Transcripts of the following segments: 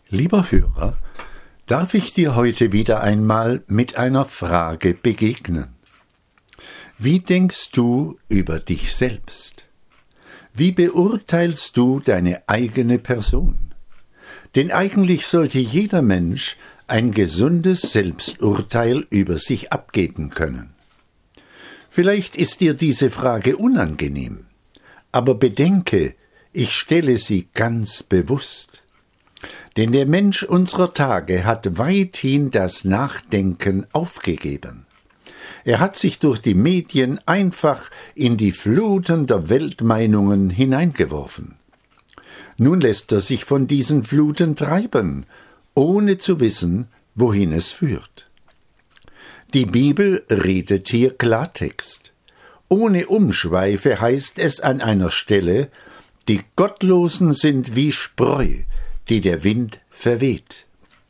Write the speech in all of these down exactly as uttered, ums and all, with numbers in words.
Lieber Hörer, darf ich dir heute wieder einmal mit einer Frage begegnen? Wie denkst du über dich selbst? Wie beurteilst du deine eigene Person? Denn eigentlich sollte jeder Mensch ein gesundes Selbsturteil über sich abgeben können. Vielleicht ist dir diese Frage unangenehm, aber bedenke, ich stelle sie ganz bewusst. Denn der Mensch unserer Tage hat weithin das Nachdenken aufgegeben. Er hat sich durch die Medien einfach in die Fluten der Weltmeinungen hineingeworfen. Nun lässt er sich von diesen Fluten treiben, ohne zu wissen, wohin es führt. Die Bibel redet hier Klartext. Ohne Umschweife heißt es an einer Stelle, die Gottlosen sind wie Spreu, die der Wind verweht.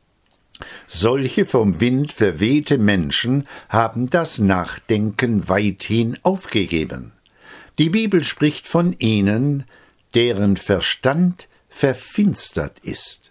Solche vom Wind verwehte Menschen haben das Nachdenken weithin aufgegeben. Die Bibel spricht von ihnen, deren Verstand verfinstert ist.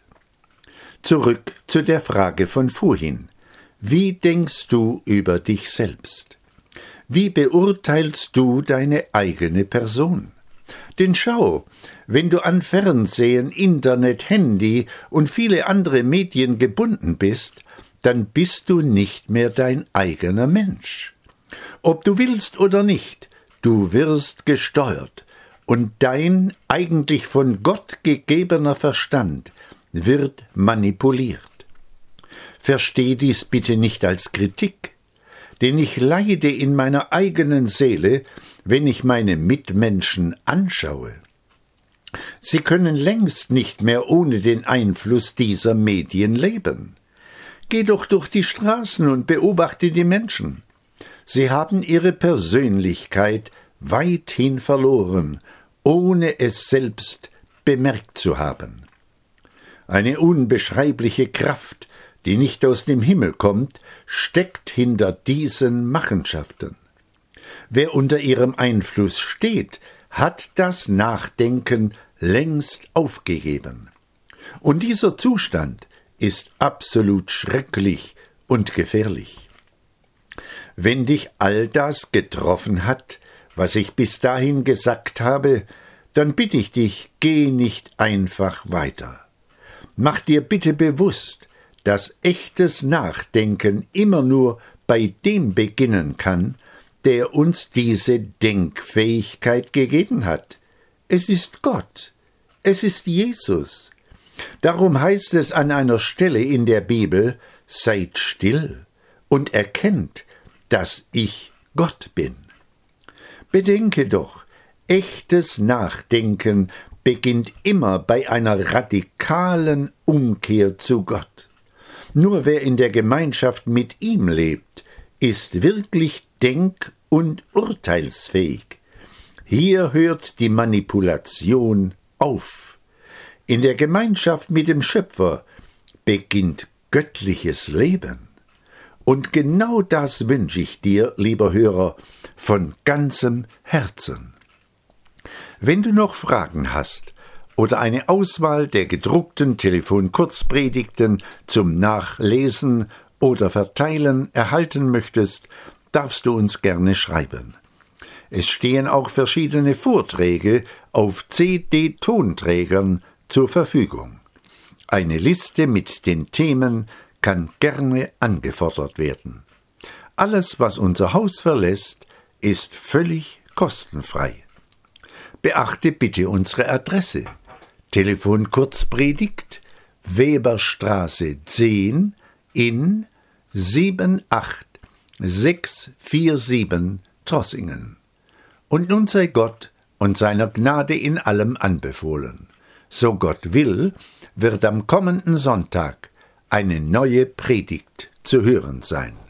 Zurück zu der Frage von vorhin. Wie denkst du über dich selbst? Wie beurteilst du deine eigene Person? Denn schau, wenn du an Fernsehen, Internet, Handy und viele andere Medien gebunden bist, dann bist du nicht mehr dein eigener Mensch. Ob du willst oder nicht, du wirst gesteuert und dein eigentlich von Gott gegebener Verstand wird manipuliert. Versteh dies bitte nicht als Kritik, denn ich leide in meiner eigenen Seele, wenn ich meine Mitmenschen anschaue. Sie können längst nicht mehr ohne den Einfluss dieser Medien leben. Geh doch durch die Straßen und beobachte die Menschen. Sie haben ihre Persönlichkeit weithin verloren, ohne es selbst bemerkt zu haben. Eine unbeschreibliche Kraft, die nicht aus dem Himmel kommt, steckt hinter diesen Machenschaften. Wer unter ihrem Einfluss steht, hat das Nachdenken längst aufgegeben. Und dieser Zustand ist absolut schrecklich und gefährlich. Wenn dich all das getroffen hat, was ich bis dahin gesagt habe, dann bitte ich dich, geh nicht einfach weiter. Mach dir bitte bewusst, dass echtes Nachdenken immer nur bei dem beginnen kann, der uns diese Denkfähigkeit gegeben hat. Es ist Gott. Es ist Jesus. Darum heißt es an einer Stelle in der Bibel, seid still und erkennt, dass ich Gott bin. Bedenke doch, echtes Nachdenken beginnt immer bei einer radikalen Umkehr zu Gott. Nur wer in der Gemeinschaft mit ihm lebt, ist wirklich denk- und urteilsfähig. Hier hört die Manipulation auf. In der Gemeinschaft mit dem Schöpfer beginnt göttliches Leben. Und genau das wünsche ich dir, lieber Hörer, von ganzem Herzen. Wenn du noch Fragen hast oder eine Auswahl der gedruckten Telefon-Kurzpredigten zum Nachlesen oder Verteilen erhalten möchtest, darfst du uns gerne schreiben. Es stehen auch verschiedene Vorträge auf C D-Tonträgern zur Verfügung. Eine Liste mit den Themen kann gerne angefordert werden. Alles, was unser Haus verlässt, ist völlig kostenfrei. Beachte bitte unsere Adresse. Telefon Kurzpredigt, Weberstraße zehn in sieben acht sechs vier sieben Trossingen. Und nun sei Gott und seiner Gnade in allem anbefohlen. So Gott will, wird am kommenden Sonntag eine neue Predigt zu hören sein.